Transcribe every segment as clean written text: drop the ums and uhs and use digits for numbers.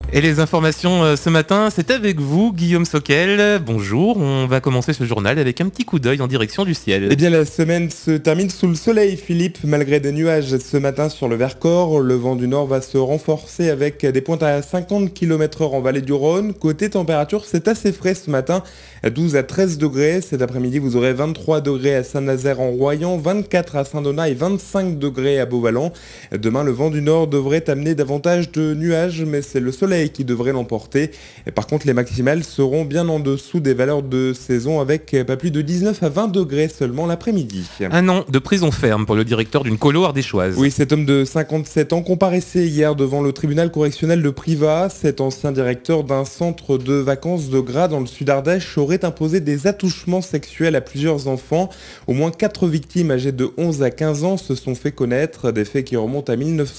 Et les informations ce matin, c'est avec vous, Guillaume Soquel. Bonjour, on va commencer ce journal avec un petit coup d'œil en direction du ciel. Eh bien, la semaine se termine sous le soleil, Philippe. Malgré des nuages ce matin sur le Vercors, le vent du nord va se renforcer avec des pointes à 50 km/h en vallée du Rhône. Côté température, c'est assez frais ce matin, 12 à 13 degrés. Cet après-midi, vous aurez 23 degrés à Saint-Nazaire en Royan, 24 à Saint-Donat et 25 degrés à Beauvalon. Demain, le vent du nord devrait amener davantage de nuages, mais c'est le soleil qui devrait l'emporter. Et par contre, les maximales seront bien en dessous des valeurs de saison avec pas plus de 19 à 20 degrés seulement l'après-midi. Un an de prison ferme pour le directeur d'une colo ardéchoise. Oui, cet homme de 57 ans comparaissait hier devant le tribunal correctionnel de Privas. Cet ancien directeur d'un centre de vacances de Gras dans le sud Ardèche aurait imposé des attouchements sexuels à plusieurs enfants. Au moins 4 victimes âgées de 11 à 15 ans se sont fait connaître, des faits qui remontent à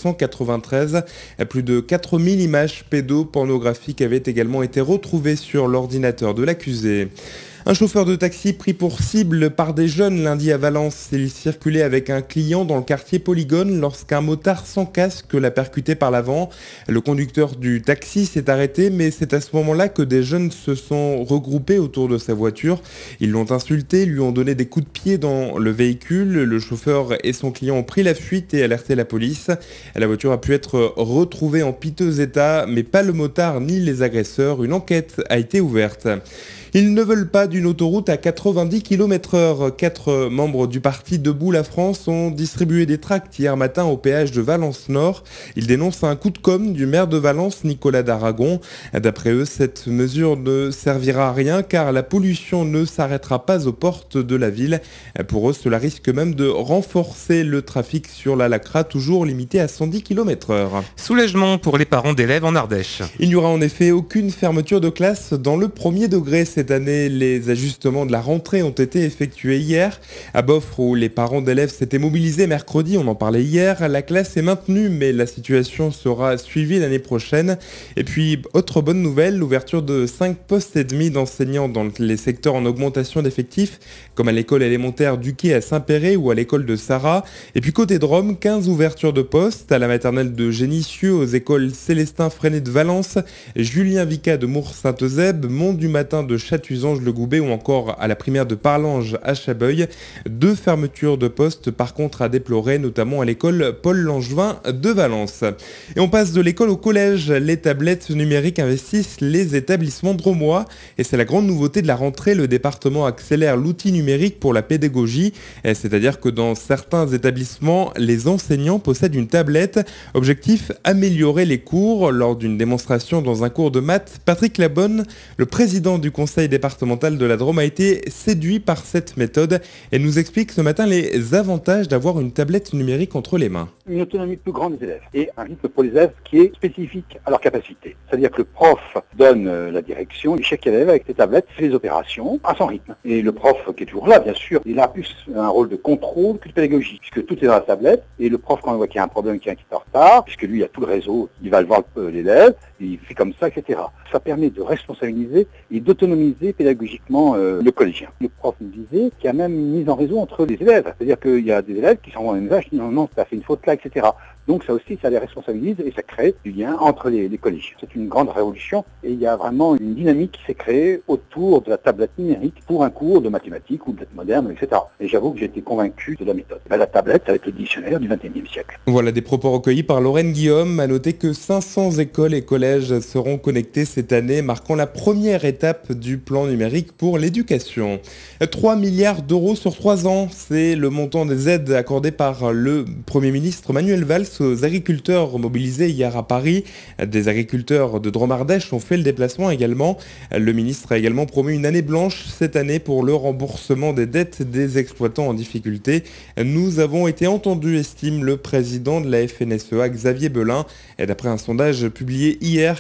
1993. Plus de 4000 images pédopornographiques avaient également été retrouvées sur l'ordinateur de l'accusé. Un chauffeur de taxi pris pour cible par des jeunes lundi à Valence. Il circulait avec un client dans le quartier Polygone lorsqu'un motard sans casque l'a percuté par l'avant. Le conducteur du taxi s'est arrêté, mais c'est à ce moment-là que des jeunes se sont regroupés autour de sa voiture. Ils l'ont insulté, lui ont donné des coups de pied dans le véhicule. Le chauffeur et son client ont pris la fuite et alerté la police. La voiture a pu être retrouvée en piteux état, mais pas le motard ni les agresseurs. Une enquête a été ouverte. Ils ne veulent pas d'une autoroute à 90 km/h. 4 membres du parti Debout la France ont distribué des tracts hier matin au péage de Valence Nord. Ils dénoncent un coup de com' du maire de Valence, Nicolas Daragon. D'après eux, cette mesure ne servira à rien car la pollution ne s'arrêtera pas aux portes de la ville. Pour eux, cela risque même de renforcer le trafic sur la Lacra, toujours limité à 110 km/h. Soulagement pour les parents d'élèves en Ardèche. Il n'y aura en effet aucune fermeture de classe dans le premier degré cette année. Les ajustements de la rentrée ont été effectués hier. À Boffre, où les parents d'élèves s'étaient mobilisés mercredi, on en parlait hier, la classe est maintenue, mais la situation sera suivie l'année prochaine. Et puis, autre bonne nouvelle, l'ouverture de 5 postes et demi d'enseignants dans les secteurs en augmentation d'effectifs, comme à l'école élémentaire du Quai à Saint-Péret ou à l'école de Sarrat. Et puis côté Drôme, 15 ouvertures de postes à la maternelle de Génissieux, aux écoles Célestin Freinet de Valence, Julien Vicat de Mours-Saint-Eusèbe, Mont du Matin de Chatuzange-le-Goubet ou encore à la primaire de Parlange à Chabeuil. 2 fermetures de postes par contre à déplorer, notamment à l'école Paul Langevin de Valence. Et on passe de l'école au collège. Les tablettes numériques investissent les établissements drômois et c'est la grande nouveauté de la rentrée. Le département accélère l'outil numérique pour la pédagogie, c'est-à-dire que dans certains établissements, les enseignants possèdent une tablette. Objectif, améliorer les cours. Lors d'une démonstration dans un cours de maths, Patrick Labonne, le président du conseil départemental de la Drôme, a été séduit par cette méthode et nous explique ce matin les avantages d'avoir une tablette numérique entre les mains. Une autonomie plus grande des élèves et un rythme pour les élèves qui est spécifique à leur capacité. C'est-à-dire que le prof donne la direction et chaque élève avec ses tablettes fait les opérations à son rythme. Et le prof qui est toujours là, bien sûr, il a plus un rôle de contrôle que de pédagogie, puisque tout est dans la tablette et le prof, quand il voit qu'il y a un problème, qu'il y a un qui est en retard, puisque lui il a tout le réseau, il va le voir l'élève, il fait comme ça, etc. Ça permet de responsabiliser et d'autonomiser pédagogiquement le collégien. Le prof nous disait qu'il y a même une mise en réseau entre les élèves. C'est-à-dire qu'il y a des élèves qui s'envoient un message, qui disent non, tu as fait une faute là, etc. Donc ça aussi, ça les responsabilise et ça crée du lien entre les collégiens. C'est une grande révolution et il y a vraiment une dynamique qui s'est créée autour de la tablette numérique pour un cours de mathématiques ou de lettres modernes, etc. Et j'avoue que j'ai été convaincu de la méthode. La tablette, ça va être le dictionnaire du XXIe siècle. Voilà des propos recueillis par Lorraine Guillaume. À noter que 500 écoles et collèges seront connectés cette année, marquant la première étape du plan numérique pour l'éducation. 3 milliards d'euros sur 3 ans, c'est le montant des aides accordées par le Premier ministre Manuel Valls aux agriculteurs mobilisés hier à Paris. Des agriculteurs de Drôme-Ardèche ont fait le déplacement également. Le ministre a également promis une année blanche cette année pour le remboursement des dettes des exploitants en difficulté. Nous avons été entendus, estime le président de la FNSEA, Xavier Belin. Et d'après un sondage publié hier,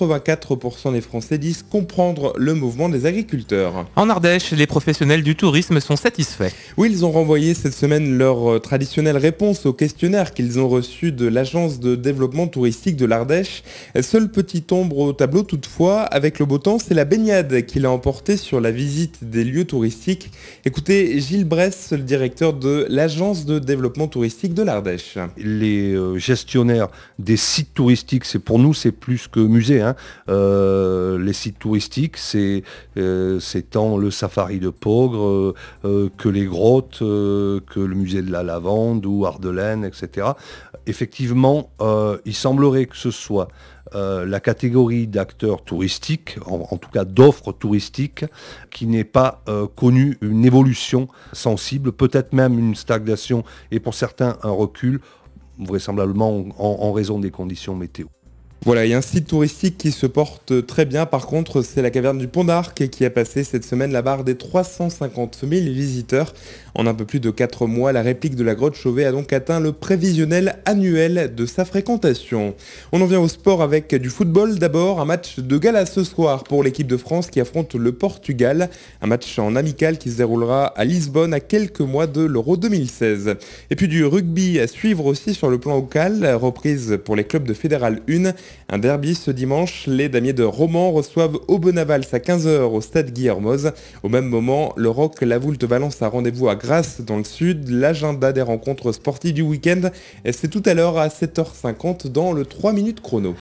84% des Français disent comprendre le mouvement des agriculteurs. En Ardèche, les professionnels du tourisme sont satisfaits. Oui, ils ont renvoyé cette semaine leur traditionnelle réponse au questionnaire qu'ils ont reçu Sud, l'agence de développement touristique de l'Ardèche. Seule petite ombre au tableau toutefois, avec le beau temps, c'est la baignade qui l'a emporté sur la visite des lieux touristiques. Écoutez Gilles Bresse, le directeur de l'agence de développement touristique de l'Ardèche. Les gestionnaires des sites touristiques, pour nous c'est plus que musée. Les sites touristiques, c'est tant le safari de Pogre que les grottes, que le musée de la Lavande ou Ardelaine, etc. Effectivement, il semblerait que ce soit la catégorie d'acteurs touristiques, en tout cas d'offres touristiques, qui n'ait pas connu une évolution sensible, peut-être même une stagnation et pour certains un recul, vraisemblablement en raison des conditions météo. Voilà, il y a un site touristique qui se porte très bien. Par contre, c'est la caverne du Pont d'Arc qui a passé cette semaine la barre des 350 000 visiteurs. En un peu plus de 4 mois, la réplique de la grotte Chauvet a donc atteint le prévisionnel annuel de sa fréquentation. On en vient au sport avec du football. D'abord, un match de gala ce soir pour l'équipe de France qui affronte le Portugal. Un match en amical qui se déroulera à Lisbonne à quelques mois de l'Euro 2016. Et puis du rugby à suivre aussi sur le plan local. Reprise pour les clubs de Fédéral 1. Un derby ce dimanche, les damiers de Romans reçoivent Aubenas-Valls à 15h au stade Guillermoz. Au même moment, le ROC La Voulte-Valence a rendez-vous à Grasse dans le sud. L'agenda des rencontres sportives du week-end, c'est tout à l'heure à 7h50 dans le 3 minutes chrono.